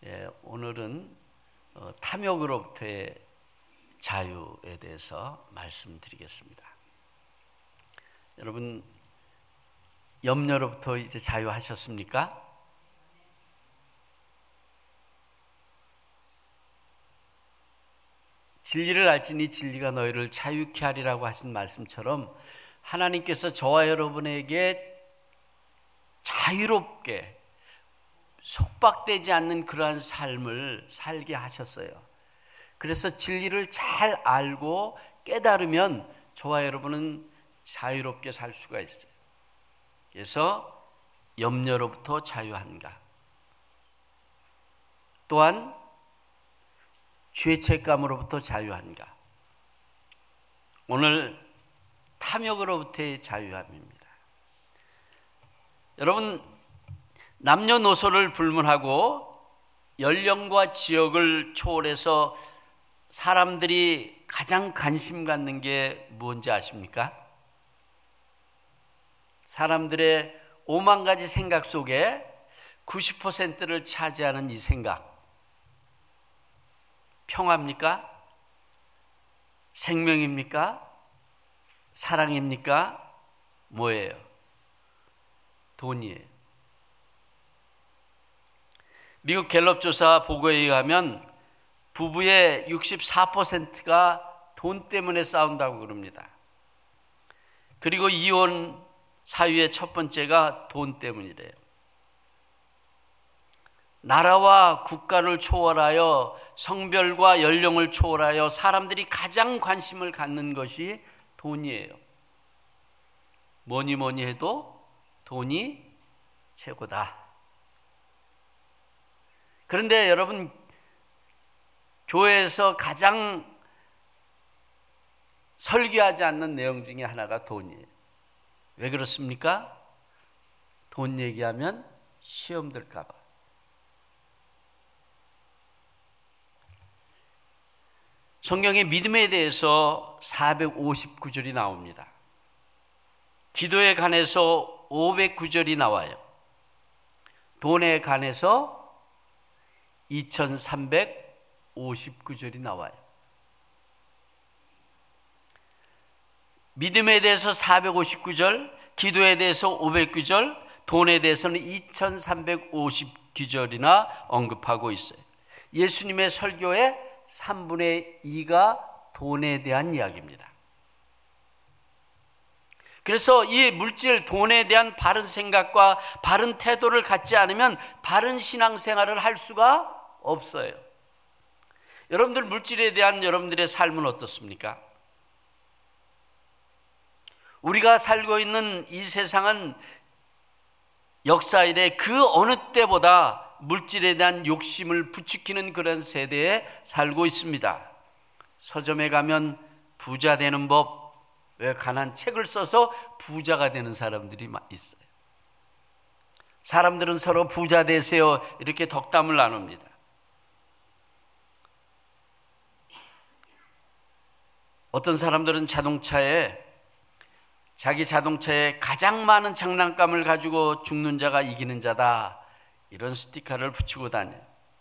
오늘은 탐욕으로부터의 자유에 대해서 말씀드리겠습니다. 여러분, 염려로부터 이제 자유하셨습니까? 진리를 알지니 진리가 너희를 자유케 하리라고 하신 말씀처럼 하나님께서 저와 여러분에게 자유롭게 속박되지 않는 그러한 삶을 살게 하셨어요. 그래서 진리를 잘 알고 깨달으면 저와 여러분은 자유롭게 살 수가 있어요. 그래서 염려로부터 자유한가, 또한 죄책감으로부터 자유한가, 오늘 탐욕으로부터의 자유함입니다. 여러분, 남녀노소를 불문하고 연령과 지역을 초월해서 사람들이 가장 관심 갖는 게 뭔지 아십니까? 사람들의 5만 가지 생각 속에 90%를 차지하는 이 생각, 평화입니까? 생명입니까? 사랑입니까? 뭐예요? 돈이에요. 미국 갤럽 조사 보고에 의하면 부부의 64%가 돈 때문에 싸운다고 그럽니다. 그리고 이혼 사유의 첫 번째가 돈 때문이래요. 나라와 국가를 초월하여 성별과 연령을 초월하여 사람들이 가장 관심을 갖는 것이 돈이에요. 뭐니 해도 돈이 최고다. 그런데 여러분, 교회에서 가장 설교하지 않는 내용 중에 하나가 돈이에요. 왜 그렇습니까? 돈 얘기하면 시험 들까 봐. 성경에 믿음에 대해서 459절이 나옵니다. 기도에 관해서 509절이 나와요. 돈에 관해서 2359절이 나와요. 믿음에 대해서 459절, 기도에 대해서 509절, 돈에 대해서는 2359절이나 언급하고 있어요. 예수님의 설교의 3분의 2가 돈에 대한 이야기입니다. 그래서 이 물질, 돈에 대한 바른 생각과 바른 태도를 갖지 않으면 바른 신앙생활을 할 수가 없어요. 여러분들, 물질에 대한 여러분들의 삶은 어떻습니까? 우리가 살고 있는 이 세상은 역사 이래 그 어느 때보다 물질에 대한 욕심을 부추기는 그런 세대에 살고 있습니다. 서점에 가면 부자 되는 법, 왜 가난 책을 써서 부자가 되는 사람들이 있어요. 사람들은 서로 부자 되세요 이렇게 덕담을 나눕니다. 어떤 사람들은 자기 자동차에 가장 많은 장난감을 가지고 죽는 자가 이기는 자다, 이런 스티커를 붙이고 다녀요.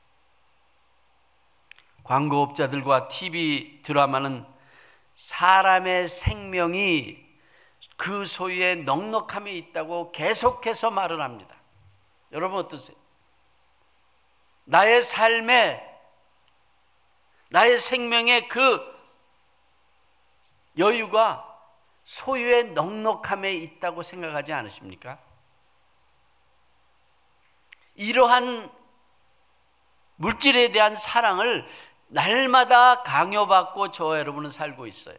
광고업자들과 TV 드라마는 사람의 생명이 그 소유의 넉넉함에 있다고 계속해서 말을 합니다. 여러분 어떠세요? 나의 삶에, 나의 생명의 그 여유가 소유의 넉넉함에 있다고 생각하지 않으십니까? 이러한 물질에 대한 사랑을 날마다 강요받고 저와 여러분은 살고 있어요.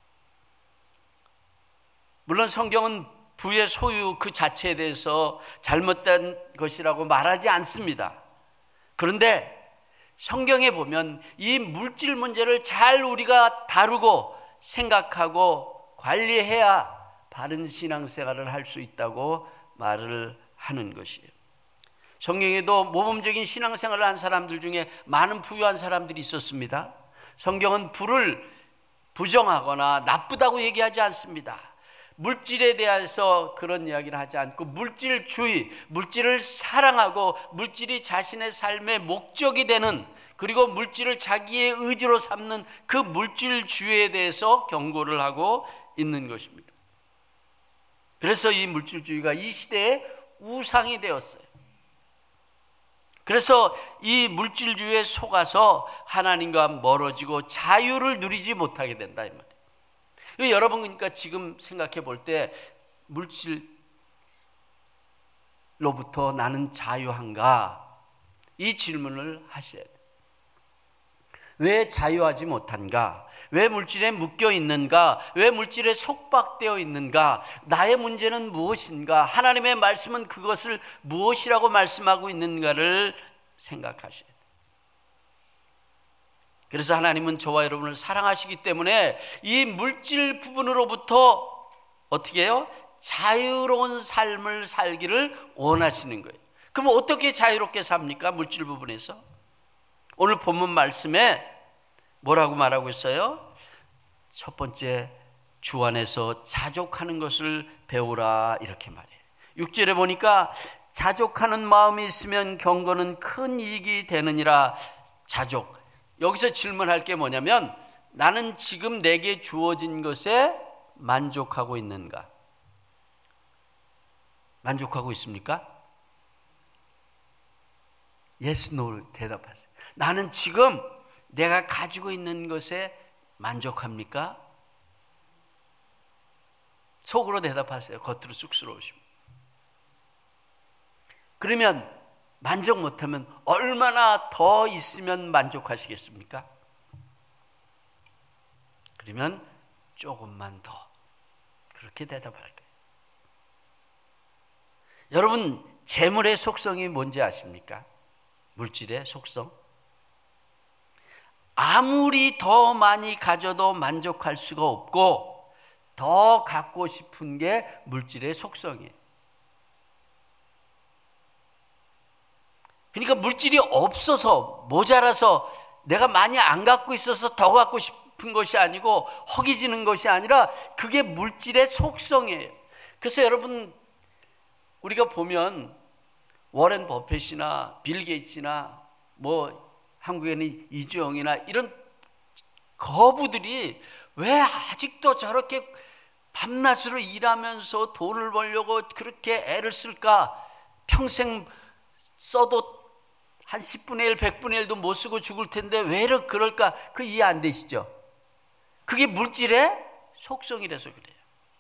물론 성경은 부의 소유 그 자체에 대해서 잘못된 것이라고 말하지 않습니다. 그런데 성경에 보면 이 물질 문제를 잘 우리가 다루고 생각하고 관리해야 바른 신앙생활을 할 수 있다고 말을 하는 것이에요. 성경에도 모범적인 신앙생활을 한 사람들 중에 많은 부유한 사람들이 있었습니다. 성경은 부를 부정하거나 나쁘다고 얘기하지 않습니다. 물질에 대해서 그런 이야기를 하지 않고 물질주의, 물질을 사랑하고 물질이 자신의 삶의 목적이 되는, 그리고 물질을 자기의 의지로 삼는 그 물질주의에 대해서 경고를 하고 있는 것입니다. 그래서 이 물질주의가 이 시대의 우상이 되었어요. 그래서 이 물질주의에 속아서 하나님과 멀어지고 자유를 누리지 못하게 된다 이 말이에요. 여러분, 그러니까 지금 생각해 볼 때 물질로부터 나는 자유한가? 이 질문을 하셔야 돼요. 왜 자유하지 못한가? 왜 물질에 묶여 있는가? 왜 물질에 속박되어 있는가? 나의 문제는 무엇인가? 하나님의 말씀은 그것을 무엇이라고 말씀하고 있는가를 생각하셔야 돼요. 그래서 하나님은 저와 여러분을 사랑하시기 때문에 이 물질 부분으로부터 어떻게 해요? 자유로운 삶을 살기를 원하시는 거예요. 그럼 어떻게 자유롭게 삽니까? 물질 부분에서. 오늘 본문 말씀에 뭐라고 말하고 있어요? 첫 번째, 주 안에서 자족하는 것을 배우라 이렇게 말해요. 6절에 보니까 자족하는 마음이 있으면 경건은 큰 이익이 되느니라. 자족. 여기서 질문할 게 뭐냐면, 나는 지금 내게 주어진 것에 만족하고 있는가? 만족하고 있습니까? Yes, no 대답하세요. 나는 지금 내가 가지고 있는 것에 만족합니까? 속으로 대답하세요. 겉으로 쑥스러우시면. 그러면 만족 못하면 얼마나 더 있으면 만족하시겠습니까? 그러면 조금만 더. 그렇게 대답할 거예요. 여러분, 재물의 속성이 뭔지 아십니까? 물질의 속성. 아무리 더 많이 가져도 만족할 수가 없고 더 갖고 싶은 게 물질의 속성이에요. 그러니까 물질이 없어서, 모자라서, 내가 많이 안 갖고 있어서 더 갖고 싶은 것이 아니고 허기지는 것이 아니라 그게 물질의 속성이에요. 그래서 여러분, 우리가 보면 워렌 버핏이나 빌 게이츠나 뭐 한국에는 이주영이나 이런 거부들이 왜 아직도 저렇게 밤낮으로 일하면서 돈을 벌려고 그렇게 애를 쓸까? 평생 써도 한 10분의 1, 100분의 1도 못 쓰고 죽을 텐데 왜 그럴까? 그 이해 안 되시죠? 그게 물질의 속성이라서 그래요.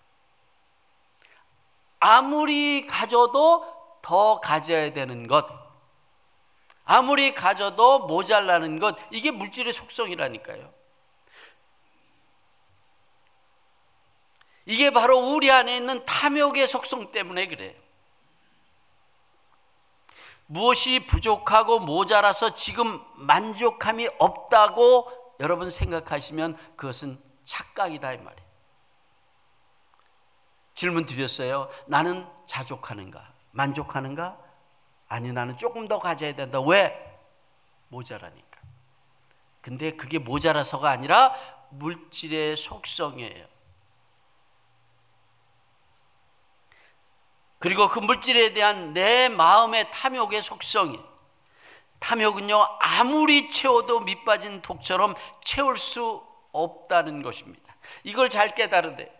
아무리 가져도 더 가져야 되는 것, 아무리 가져도 모자라는 것, 이게 물질의 속성이라니까요. 이게 바로 우리 안에 있는 탐욕의 속성 때문에 그래요. 무엇이 부족하고 모자라서 지금 만족함이 없다고 여러분 생각하시면 그것은 착각이다 이 말이에요. 질문 드렸어요. 나는 자족하는가? 만족하는가? 아니, 나는 조금 더 가져야 된다. 왜? 모자라니까. 근데 그게 모자라서가 아니라 물질의 속성이에요. 그리고 그 물질에 대한 내 마음의 탐욕의 속성이, 탐욕은요 아무리 채워도 밑빠진 독처럼 채울 수 없다는 것입니다. 이걸 잘 깨달아야 돼요.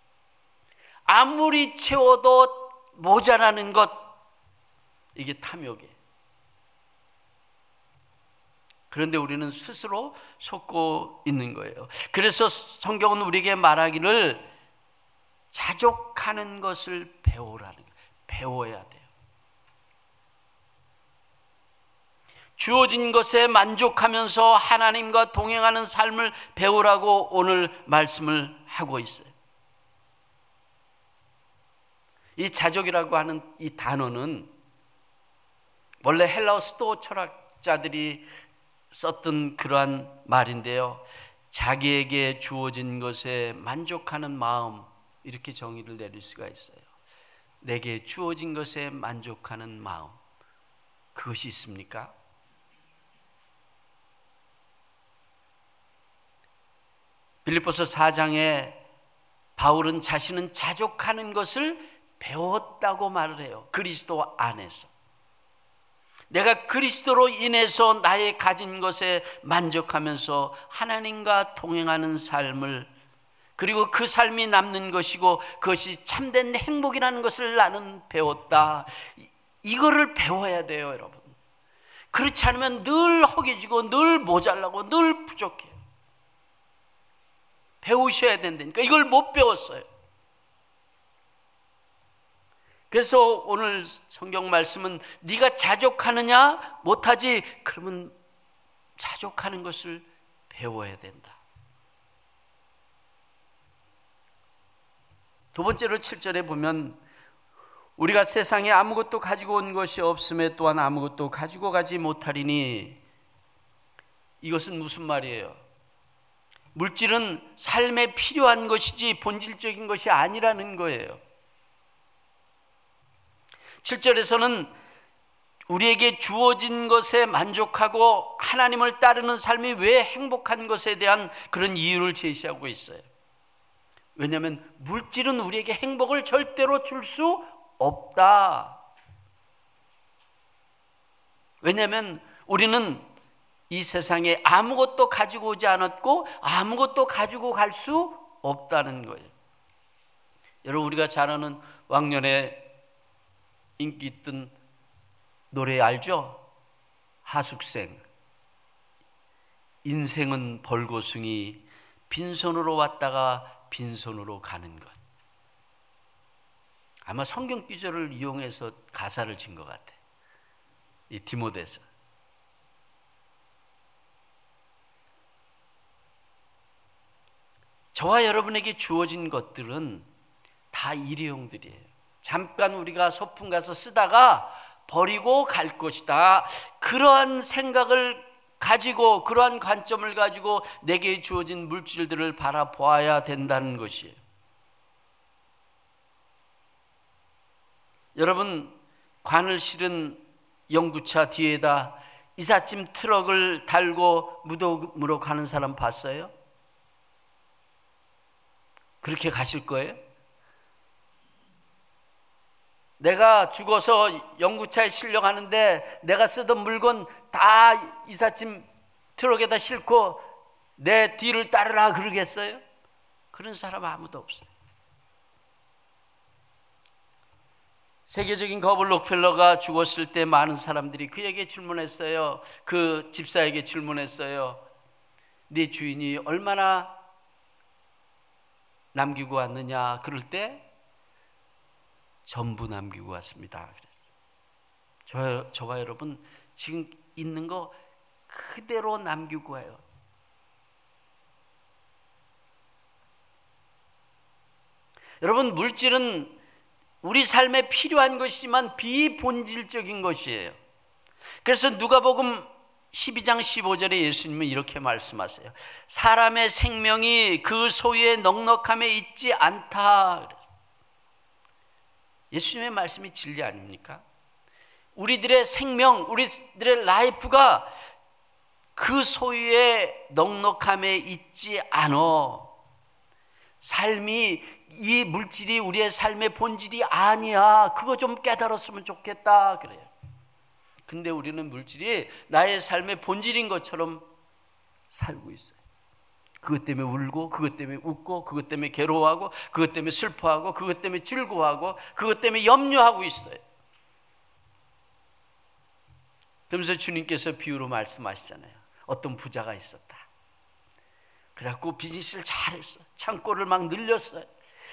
아무리 채워도 모자라는 것, 이게 탐욕이에요. 그런데 우리는 스스로 속고 있는 거예요. 그래서 성경은 우리에게 말하기를 자족하는 것을 배우라는 거예요. 배워야 돼요. 주어진 것에 만족하면서 하나님과 동행하는 삶을 배우라고 오늘 말씀을 하고 있어요. 이 자족이라고 하는 이 단어는 원래 헬라어 스토어 철학자들이 썼던 그러한 말인데요, 자기에게 주어진 것에 만족하는 마음, 이렇게 정의를 내릴 수가 있어요. 내게 주어진 것에 만족하는 마음, 그것이 있습니까? 빌립보서 4장에 바울은 자신은 자족하는 것을 배웠다고 말을 해요. 그리스도 안에서. 내가 그리스도로 인해서 나의 가진 것에 만족하면서 하나님과 동행하는 삶을, 그리고 그 삶이 남는 것이고 그것이 참된 행복이라는 것을 나는 배웠다. 이거를 배워야 돼요, 여러분. 그렇지 않으면 늘 허기지고 늘 모자라고 늘 부족해요. 배우셔야 된다니까. 이걸 못 배웠어요. 그래서 오늘 성경 말씀은 네가 자족하느냐? 못하지? 그러면 자족하는 것을 배워야 된다. 두 번째로 7절에 보면 우리가 세상에 아무것도 가지고 온 것이 없음에 또한 아무것도 가지고 가지 못하리니, 이것은 무슨 말이에요? 물질은 삶에 필요한 것이지 본질적인 것이 아니라는 거예요. 7절에서는 우리에게 주어진 것에 만족하고 하나님을 따르는 삶이 왜 행복한 것에 대한 그런 이유를 제시하고 있어요. 왜냐하면 물질은 우리에게 행복을 절대로 줄 수 없다. 왜냐하면 우리는 이 세상에 아무것도 가지고 오지 않았고 아무것도 가지고 갈 수 없다는 거예요. 여러분, 우리가 잘 아는 왕년에 인기 있던 노래 알죠? 하숙생. 인생은 벌거숭이, 빈손으로 왔다가 빈손으로 가는 것. 아마 성경 구절을 이용해서 가사를 진 것 같아. 이 디모데서. 저와 여러분에게 주어진 것들은 다 일회용들이에요. 잠깐 우리가 소풍 가서 쓰다가 버리고 갈 것이다. 그러한 생각을 가지고, 그러한 관점을 가지고 내게 주어진 물질들을 바라보아야 된다는 것이에요. 여러분, 관을 실은 연구차 뒤에다 이삿짐 트럭을 달고 무덤으로 가는 사람 봤어요? 그렇게 가실 거예요? 내가 죽어서 연구차에 실려 가는데 내가 쓰던 물건 다 이삿짐 트럭에다 싣고 내 뒤를 따르라 그러겠어요? 그런 사람 아무도 없어요. 세계적인 거블 록펠러가 죽었을 때 많은 사람들이 그에게 질문했어요. 그 집사에게 질문했어요. 네 주인이 얼마나 남기고 왔느냐? 그럴 때 전부 남기고 왔습니다. 그랬어요. 저와 여러분 지금 있는 거 그대로 남기고 와요. 여러분, 물질은 우리 삶에 필요한 것이지만 비본질적인 것이에요. 그래서 누가복음 12장 15절에 예수님은 이렇게 말씀하세요. 사람의 생명이 그 소유의 넉넉함에 있지 않다. 예수님의 말씀이 진리 아닙니까? 우리들의 생명, 우리들의 라이프가 그 소유의 넉넉함에 있지 않아. 삶이, 이 물질이 우리의 삶의 본질이 아니야. 그거 좀 깨달았으면 좋겠다 그래요. 근데 우리는 물질이 나의 삶의 본질인 것처럼 살고 있어요. 그것 때문에 울고, 그것 때문에 웃고, 그것 때문에 괴로워하고, 그것 때문에 슬퍼하고, 그것 때문에 즐거워하고, 그것 때문에 염려하고 있어요. 그러면서 주님께서 비유로 말씀하시잖아요. 어떤 부자가 있었다. 그래갖고 비즈니스를 잘했어. 창고를 막 늘렸어요.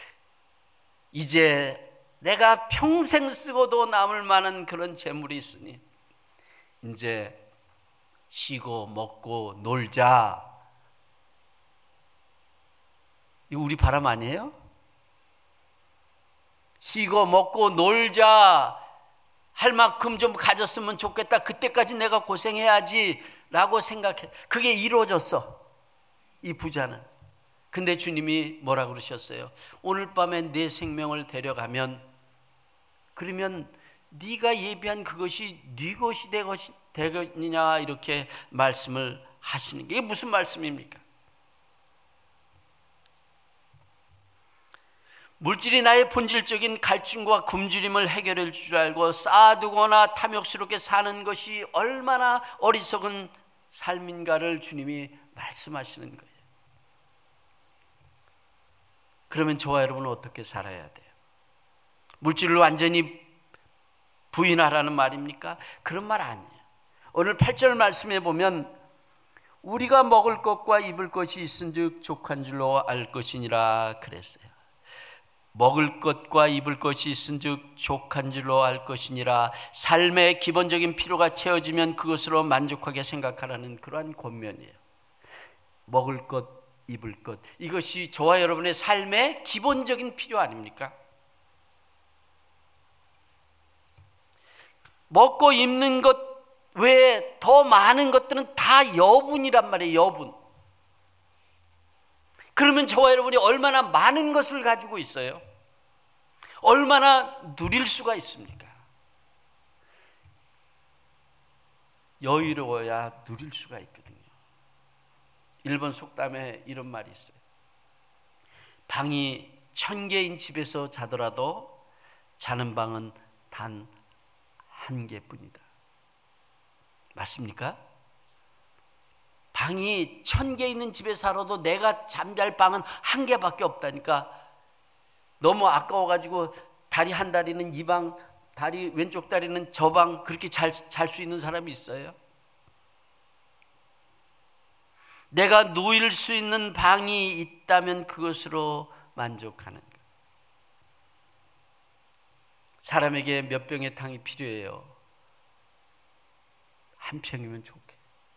이제 내가 평생 쓰고도 남을 만한 그런 재물이 있으니 이제 쉬고 먹고 놀자. 이거 우리 바람 아니에요? 쉬고 먹고 놀자 할 만큼 좀 가졌으면 좋겠다. 그때까지 내가 고생해야지 라고 생각해. 그게 이루어졌어, 이 부자는. 근데 주님이 뭐라 그러셨어요? 오늘 밤에 내 생명을 데려가면, 그러면 네가 예비한 그것이 네 것이 되겠느냐, 이렇게 말씀을 하시는 게, 이게 무슨 말씀입니까? 물질이 나의 본질적인 갈증과 굶주림을 해결할 줄 알고 쌓아두거나 탐욕스럽게 사는 것이 얼마나 어리석은 삶인가를 주님이 말씀하시는 거예요. 그러면 저와 여러분은 어떻게 살아야 돼요? 물질을 완전히 부인하라는 말입니까? 그런 말 아니에요. 오늘 8절 말씀에 보면 우리가 먹을 것과 입을 것이 있은즉 족한 줄로 알 것이니라 그랬어요. 먹을 것과 입을 것이 있은즉 족한 줄로 알 것이니라. 삶의 기본적인 필요가 채워지면 그것으로 만족하게 생각하라는 그러한 권면이에요. 먹을 것, 입을 것, 이것이 저와 여러분의 삶의 기본적인 필요 아닙니까? 먹고 입는 것 외에 더 많은 것들은 다 여분이란 말이에요. 여분. 그러면 저와 여러분이 얼마나 많은 것을 가지고 있어요? 얼마나 누릴 수가 있습니까? 여유로워야 누릴 수가 있거든요. 일본 속담에 이런 말이 있어요. 방이 1000개인 집에서 자더라도 자는 방은 단 1개뿐이다. 맞습니까? 방이 1000개 있는 집에 살아도 내가 잠잘 방은 1개밖에 없다니까. 너무 아까워가지고 다리 한 다리는 이 방, 다리 왼쪽 다리는 저 방, 그렇게 잘 수 있는 사람이 있어요? 내가 누일 수 있는 방이 있다면 그것으로 만족하는 것. 사람에게 몇 병의 탕이 필요해요? 한 평이면 좋게.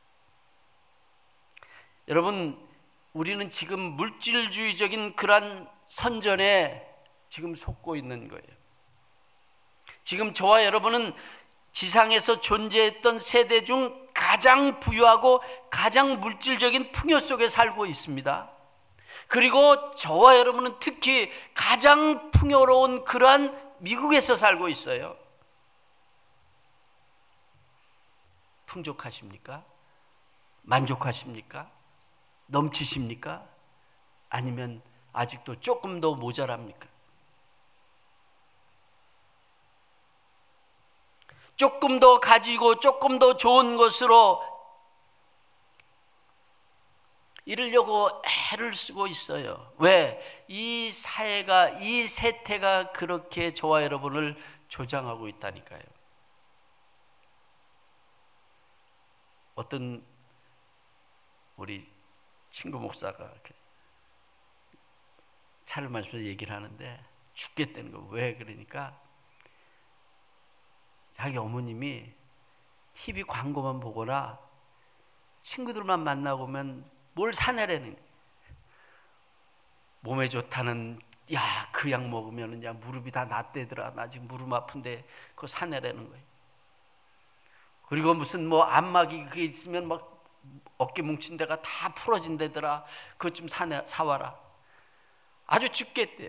여러분, 우리는 지금 물질주의적인 그런 선전에 지금 속고 있는 거예요. 지금 저와 여러분은 지상에서 존재했던 세대 중 가장 부유하고 가장 물질적인 풍요 속에 살고 있습니다. 그리고 저와 여러분은 특히 가장 풍요로운 그러한 미국에서 살고 있어요. 풍족하십니까? 만족하십니까? 넘치십니까? 아니면 아직도 조금 더 모자랍니까? 조금 더 가지고 조금 더 좋은 것으로 이루려고 애를 쓰고 있어요. 왜? 이 사회가, 이 세태가 그렇게 저와 여러분을 조장하고 있다니까요. 어떤 우리 친구 목사가 차를 마시면서 얘기를 하는데 죽겠다는 거. 왜 그러니까 자기 어머님이 TV 광고만 보거나 친구들만 만나보면 뭘 사내라는, 몸에 좋다는, 야, 그 약 먹으면 야 무릎이 다 낫대더라, 나 지금 무릎 아픈데 그거 사내라는 거예요. 그리고 무슨 뭐 안마기 그게 있으면 막 어깨 뭉친 데가 다 풀어진다더라, 그것 좀 사와라. 아주 죽겠대요.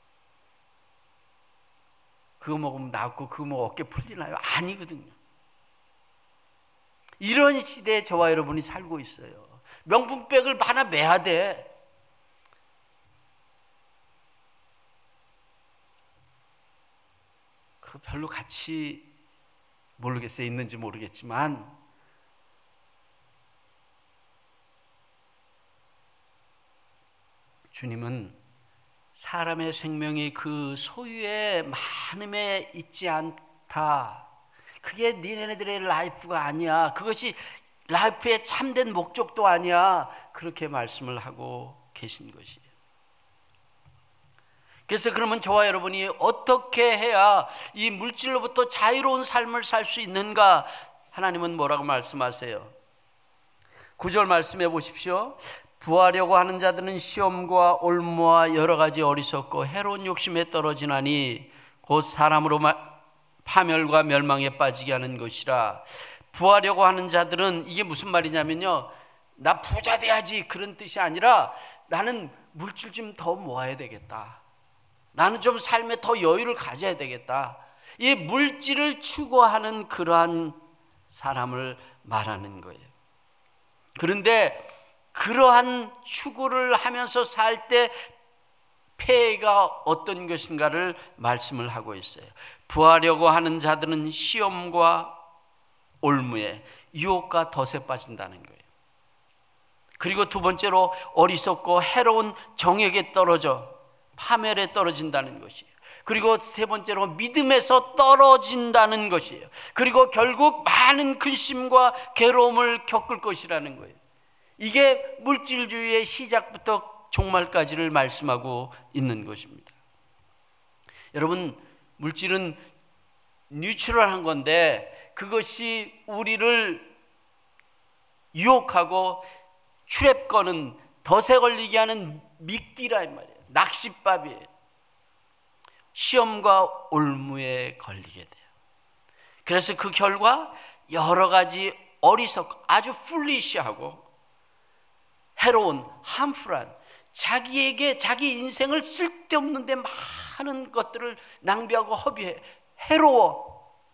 그거 먹으면 낫고 그거 먹으면 어깨 풀리나요? 아니거든요. 이런 시대에 저와 여러분이 살고 있어요. 명품백을 하나 매야 돼. 그 별로 가치 모르겠어요. 있는지 모르겠지만 주님은 사람의 생명이 그 소유의 많음에 있지 않다. 그게 니네들의 라이프가 아니야. 그것이 라이프의 참된 목적도 아니야. 그렇게 말씀을 하고 계신 것이에요. 그래서 그러면 저와 여러분이 어떻게 해야 이 물질로부터 자유로운 삶을 살 수 있는가? 하나님은 뭐라고 말씀하세요? 9절 말씀해 보십시오. 부하려고 하는 자들은 시험과 올무와 여러 가지 어리석고 해로운 욕심에 떨어지나니 곧 사람으로 파멸과 멸망에 빠지게 하는 것이라. 부하려고 하는 자들은, 이게 무슨 말이냐면요, 나 부자 돼야지 그런 뜻이 아니라 나는 물질 좀 더 모아야 되겠다, 나는 좀 삶에 더 여유를 가져야 되겠다, 이 물질을 추구하는 그러한 사람을 말하는 거예요. 그런데 그러한 추구를 하면서 살 때 폐해가 어떤 것인가를 말씀을 하고 있어요. 부하려고 하는 자들은 시험과 올무에, 유혹과 덫에 빠진다는 거예요. 그리고 두 번째로 어리석고 해로운 정욕에 떨어져 파멸에 떨어진다는 것이에요. 그리고 세 번째로 믿음에서 떨어진다는 것이에요. 그리고 결국 많은 근심과 괴로움을 겪을 것이라는 거예요. 이게 물질주의의 시작부터 종말까지를 말씀하고 있는 것입니다. 여러분, 물질은 뉴트럴한 건데 그것이 우리를 유혹하고 트랩 거는, 덫에 걸리게 하는 미끼라 이 말이에요. 낚싯밥이에요. 시험과 올무에 걸리게 돼요. 그래서 그 결과 여러 가지 어리석고 아주 풀리시하고 해로운, 함풀한, 자기에게 자기 인생을 쓸데없는데 많은 것들을 낭비하고 허비해, 해로워,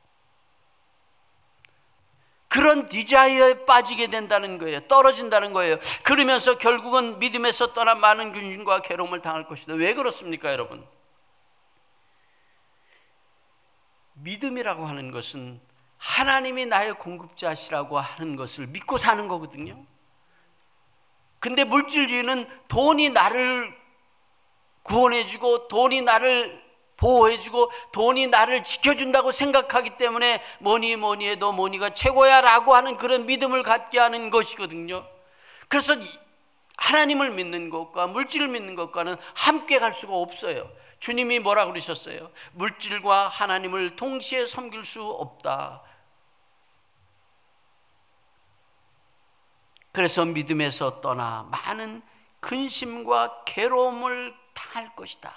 그런 디자이어에 빠지게 된다는 거예요. 떨어진다는 거예요. 그러면서 결국은 믿음에서 떠나 많은 근심과 괴로움을 당할 것이다. 왜 그렇습니까, 여러분? 믿음이라고 하는 것은 하나님이 나의 공급자시라고 하는 것을 믿고 사는 거거든요. 근데 물질주의는 돈이 나를 구원해주고 돈이 나를 보호해주고 돈이 나를 지켜준다고 생각하기 때문에 뭐니 해도 뭐니가 최고야 라고 하는 그런 믿음을 갖게 하는 것이거든요. 그래서 하나님을 믿는 것과 물질을 믿는 것과는 함께 갈 수가 없어요. 주님이 뭐라 그러셨어요? 물질과 하나님을 동시에 섬길 수 없다. 그래서 믿음에서 떠나 많은 근심과 괴로움을 당할 것이다.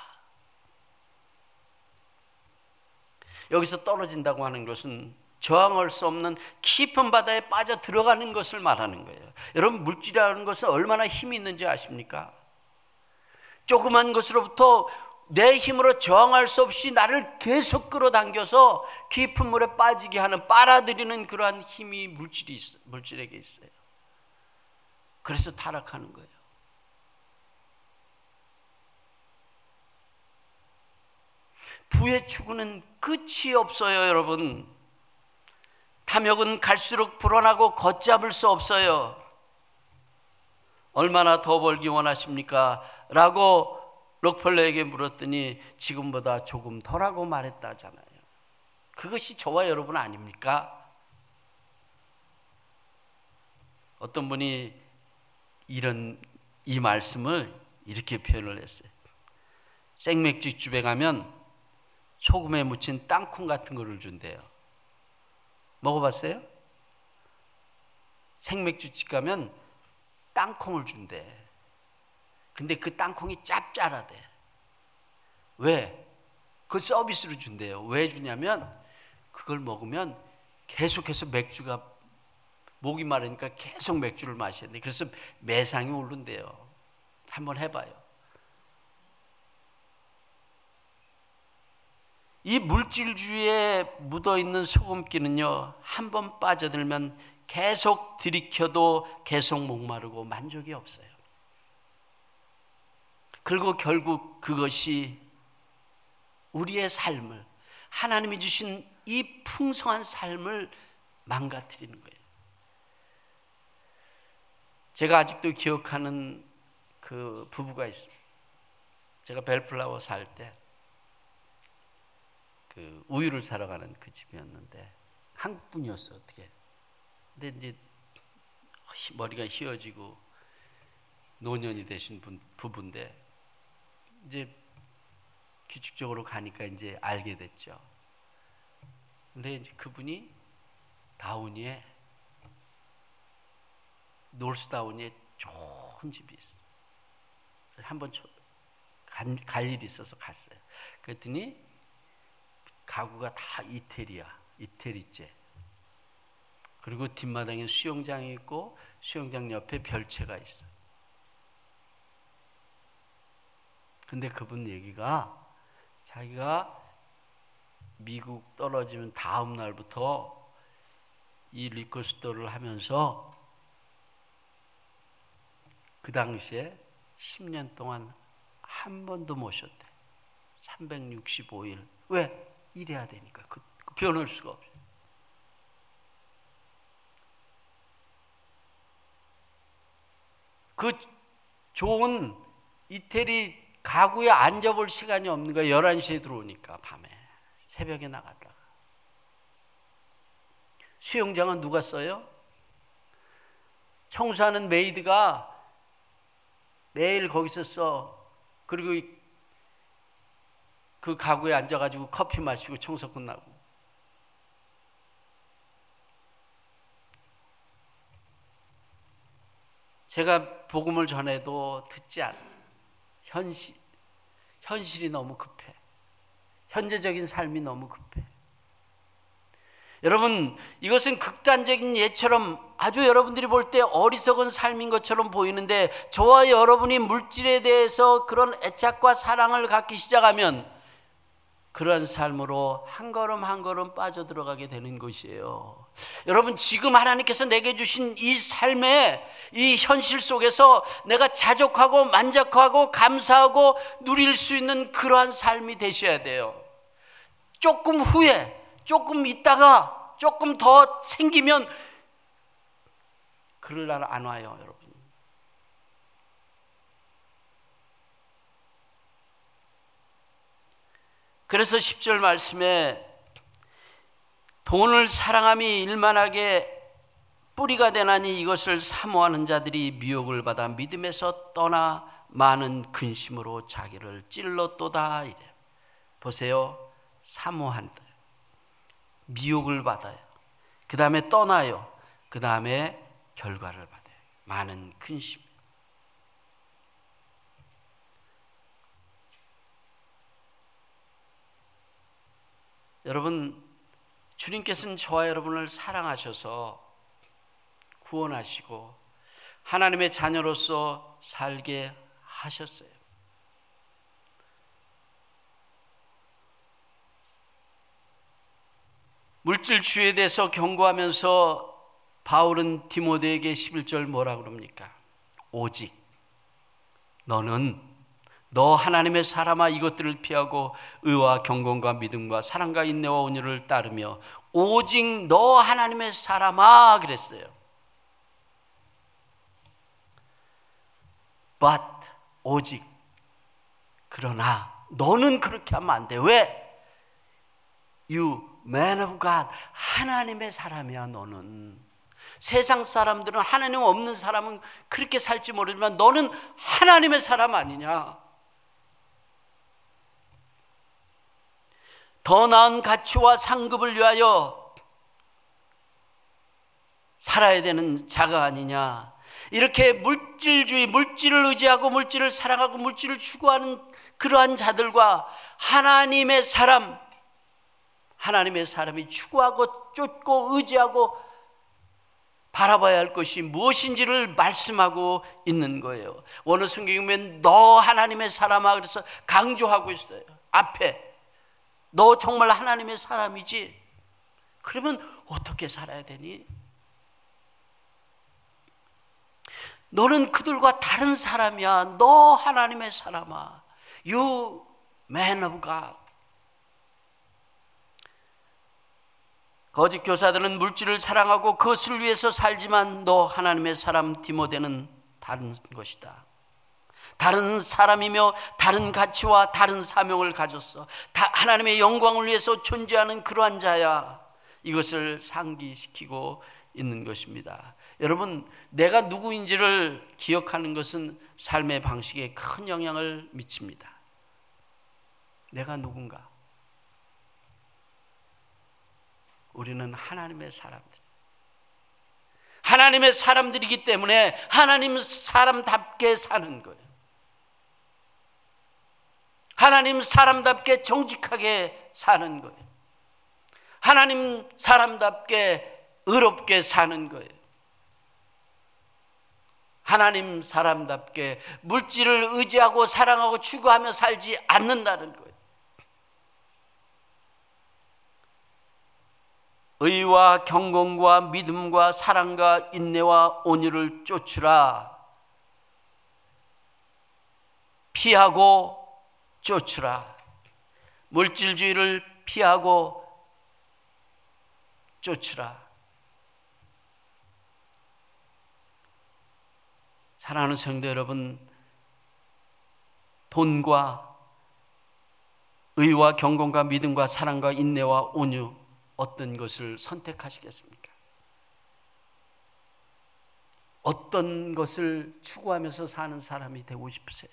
여기서 떨어진다고 하는 것은 저항할 수 없는 깊은 바다에 빠져 들어가는 것을 말하는 거예요. 여러분, 물질이라는 것은 얼마나 힘이 있는지 아십니까? 조그만 것으로부터 내 힘으로 저항할 수 없이 나를 계속 끌어당겨서 깊은 물에 빠지게 하는, 빨아들이는 그러한 힘이 물질에게 있어요. 그래서 타락하는 거예요. 부의 추구는 끝이 없어요, 여러분. 탐욕은 갈수록 불어나고 걷잡을 수 없어요. 얼마나 더 벌기 원하십니까? 라고 록펠러에게 물었더니 지금보다 조금 덜하고 말했다잖아요. 그것이 저와 여러분 아닙니까? 어떤 분이 이 말씀을 이렇게 표현을 했어요. 생맥주집에 가면 소금에 묻힌 땅콩 같은 거를 준대요. 먹어봤어요? 생맥주집 가면 땅콩을 준대. 근데 그 땅콩이 짭짤하대. 왜? 그걸 서비스로 준대요. 왜 주냐면 그걸 먹으면 계속해서 맥주가, 목이 마르니까 계속 맥주를 마셔야 돼. 그래서 매상이 오른대요. 한번 해봐요. 이 물질주의에 묻어있는 소금기는요, 한번 빠져들면 계속 들이켜도 계속 목마르고 만족이 없어요. 그리고 결국 그것이 우리의 삶을, 하나님이 주신 이 풍성한 삶을 망가뜨리는 거예요. 제가 아직도 기억하는 그 부부가 있습니다. 제가 벨플라워 살 때 그 우유를 사러 가는 그 집이었는데 한국 분이었어. 어떻게? 근데 이제 머리가 휘어지고 노년이 되신 부부인데 이제 규칙적으로 가니까 이제 알게 됐죠. 근데 이제 그분이 다우니에, 노스다우니에 좋은 집이 있어. 한번 갈 일이 있어서 갔어요. 그랬더니 가구가 다 이태리제. 그리고 뒷마당에 수영장이 있고 수영장 옆에 별채가 있어. 근데 그분 얘기가 자기가 미국 떨어지면 다음 날부터 이 리코스토어를 하면서 그 당시에 10년 동안 한 번도 못 쉬었대. 365일. 왜? 일해야 되니까. 그 변할 수가 없어요. 그 좋은 이태리 가구에 앉아볼 시간이 없는 거야. 11시에 들어오니까 밤에. 새벽에 나갔다가. 수영장은 누가 써요? 청소하는 메이드가 매일 거기서 써. 그리고 그 가구에 앉아가지고 커피 마시고 청소 끝나고. 제가 복음을 전해도 듣지 않아. 현실이 너무 급해. 현재적인 삶이 너무 급해. 여러분, 이것은 극단적인 예처럼 아주 여러분들이 볼 때 어리석은 삶인 것처럼 보이는데, 저와 여러분이 물질에 대해서 그런 애착과 사랑을 갖기 시작하면 그러한 삶으로 한 걸음 한 걸음 빠져들어가게 되는 것이에요. 여러분, 지금 하나님께서 내게 주신 이 삶의 이 현실 속에서 내가 자족하고 만족하고 감사하고 누릴 수 있는 그러한 삶이 되셔야 돼요. 조금 후에, 조금 있다가, 조금 더 생기면 그럴 날 안 와요, 여러분. 그래서 10절 말씀에 돈을 사랑함이 일만하게 뿌리가 되나니 이것을 사모하는 자들이 미혹을 받아 믿음에서 떠나 많은 근심으로 자기를 찔렀도다. 이래. 보세요. 사모한다. 미혹을 받아요. 그 다음에 떠나요. 그 다음에 결과를 받아요. 많은 근심. 여러분, 주님께서는 저와 여러분을 사랑하셔서 구원하시고 하나님의 자녀로서 살게 하셨어요. 물질주의에 대해서 경고하면서 바울은 디모데에게 11절 뭐라 그럽니까? 오직 너 하나님의 사람아 이것들을 피하고 의와 경건과 믿음과 사랑과 인내와 온유를 따르며 오직 너 하나님의 사람아 그랬어요. But 오직 그러나 너는 그렇게 하면 안 돼. 왜? You man of God, 하나님의 사람이야. 너는 세상 사람들은 하나님 없는 사람은 그렇게 살지 모르지만 너는 하나님의 사람 아니냐. 더 나은 가치와 상급을 위하여 살아야 되는 자가 아니냐. 이렇게 물질주의, 물질을 의지하고 물질을 사랑하고 물질을 추구하는 그러한 자들과 하나님의 사람이 추구하고 쫓고 의지하고 바라봐야 할 것이 무엇인지를 말씀하고 있는 거예요. 원어 성경에 보면 너 하나님의 사람아 그래서 강조하고 있어요. 앞에 너 정말 하나님의 사람이지? 그러면 어떻게 살아야 되니? 너는 그들과 다른 사람이야. 너 하나님의 사람아. You man of God. 거짓 교사들은 물질을 사랑하고 그것을 위해서 살지만 너 하나님의 사람 디모데는 다른 것이다. 다른 사람이며 다른 가치와 다른 사명을 가졌어. 하나님의 영광을 위해서 존재하는 그러한 자야. 이것을 상기시키고 있는 것입니다. 여러분, 내가 누구인지를 기억하는 것은 삶의 방식에 큰 영향을 미칩니다. 내가 누군가? 우리는 하나님의 사람들. 하나님의 사람들이기 때문에 하나님 사람답게 사는 거예요. 하나님 사람답게 정직하게 사는 거예요. 하나님 사람답게 의롭게 사는 거예요. 하나님 사람답게 물질을 의지하고 사랑하고 추구하며 살지 않는다는 거예요. 의와 경건과 믿음과 사랑과 인내와 온유를 쫓으라. 피하고 쫓으라. 물질주의를 피하고 쫓으라. 사랑하는 성도 여러분, 돈과 의와 경건과 믿음과 사랑과 인내와 온유, 어떤 것을 선택하시겠습니까? 어떤 것을 추구하면서 사는 사람이 되고 싶으세요?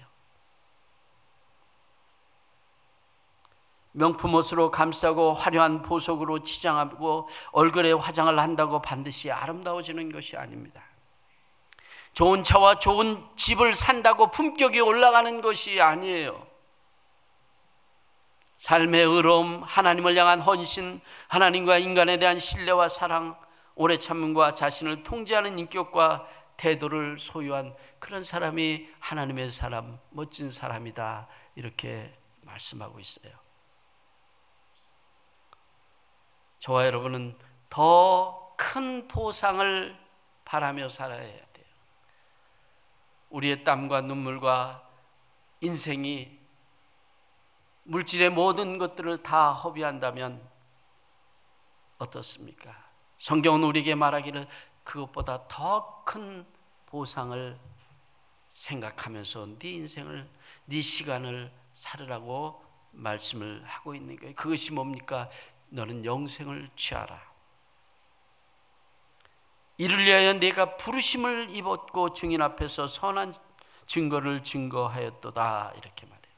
명품 옷으로 감싸고 화려한 보석으로 치장하고 얼굴에 화장을 한다고 반드시 아름다워지는 것이 아닙니다. 좋은 차와 좋은 집을 산다고 품격이 올라가는 것이 아니에요. 삶의 의로움, 하나님을 향한 헌신, 하나님과 인간에 대한 신뢰와 사랑, 오래 참음과 자신을 통제하는 인격과 태도를 소유한 그런 사람이 하나님의 사람, 멋진 사람이다, 이렇게 말씀하고 있어요. 저와 여러분은 더 큰 보상을 바라며 살아야 돼요. 우리의 땀과 눈물과 인생이 물질의 모든 것들을 다 허비한다면 어떻습니까? 성경은 우리에게 말하기를 그것보다 더 큰 보상을 생각하면서 네 인생을, 네 시간을 살으라고 말씀을 하고 있는 거예요. 그것이 뭡니까? 너는 영생을 취하라. 이를 위하여 내가 부르심을 입었고 증인 앞에서 선한 증거를 증거하였도다, 이렇게 말해요.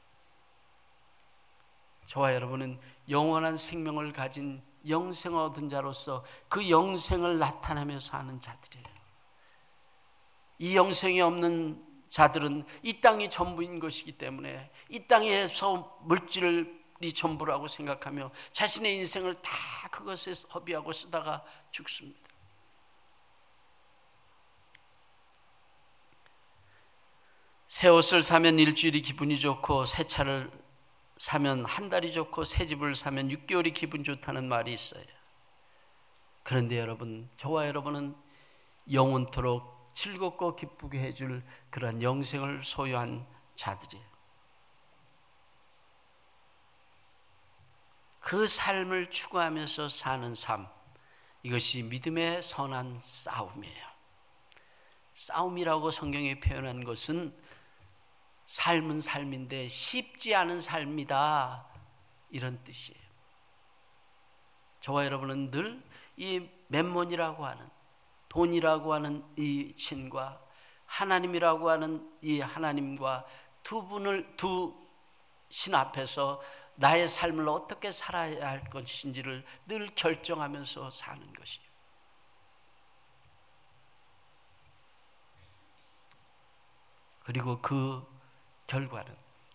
저와 여러분은 영원한 생명을 가진 영생을 얻은 자로서 그 영생을 나타내며 사는 자들이에요. 이 영생이 없는 자들은 이 땅이 전부인 것이기 때문에 이 땅에서 물질이 전부라고 생각하며 자신의 인생을 다 그것에 허비하고 쓰다가 죽습니다. 새 옷을 사면 일주일이 기분이 좋고 새 차를 사면 한 달이 좋고 새 집을 사면 6개월이 기분 좋다는 말이 있어요. 그런데 여러분, 저와 여러분은 영원토록 즐겁고 기쁘게 해줄 그런 영생을 소유한 자들이에요. 그 삶을 추구하면서 사는 삶, 이것이 믿음의 선한 싸움이에요. 싸움이라고 성경에 표현한 것은 삶은 삶인데 쉽지 않은 삶이다, 이런 뜻이에요. 저와 여러분은 늘 이 맴몬이라고 하는, 돈이라고 하는 이 신과 하나님이라고 하는 이 하나님과 두 신 앞에서 나의 삶을 어떻게 살아야 할 것인지를 늘 결정하면서 사는 것이에요. 그리고 그 결과는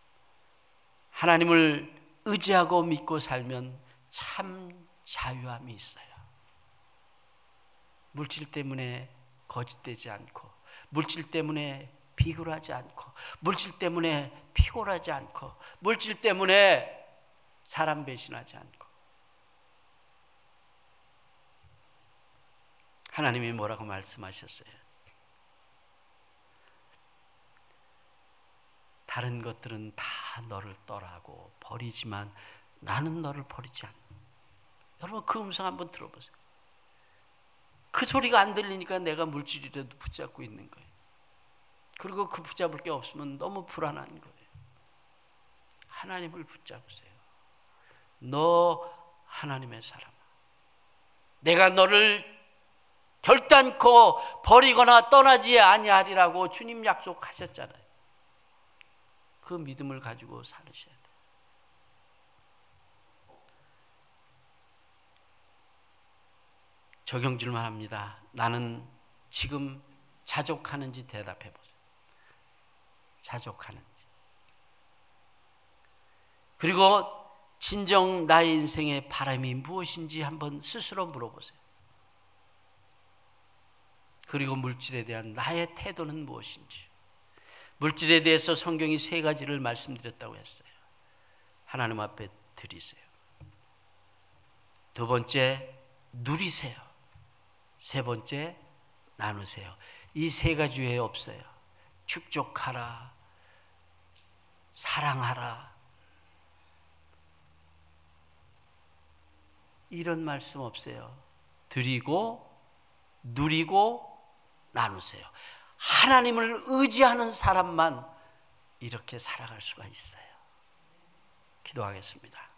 하나님을 의지하고 믿고 살면 참 자유함이 있어요. 물질 때문에 거짓되지 않고, 물질 때문에 비굴하지 않고, 물질 때문에 피곤하지 않고, 물질 때문에 사람 배신하지 않고. 하나님이 뭐라고 말씀하셨어요? 다른 것들은 다 너를 떠나고 버리지만 나는 너를 버리지 않는다. 여러분, 그 음성 한번 들어보세요. 그 소리가 안 들리니까 내가 물질이라도 붙잡고 있는 거예요. 그리고 그 붙잡을 게 없으면 너무 불안한 거예요. 하나님을 붙잡으세요. 너 하나님의 사람아, 내가 너를 결단코 버리거나 떠나지 아니하리라고 주님 약속하셨잖아요. 그 믿음을 가지고 살으셔야 돼요. 적용질만 합니다. 나는 지금 자족하는지 대답해 보세요. 자족하는지. 그리고 진정 나의 인생의 바람이 무엇인지 한번 스스로 물어보세요. 그리고 물질에 대한 나의 태도는 무엇인지. 물질에 대해서 성경이 3가지를 말씀드렸다고 했어요. 하나님 앞에 드리세요. 2번째, 누리세요. 3번째, 나누세요. 이 3가지 외에 없어요. 축적하라, 사랑하라. 이런 말씀 없어요. 드리고 누리고 나누세요. 하나님을 의지하는 사람만 이렇게 살아갈 수가 있어요. 기도하겠습니다.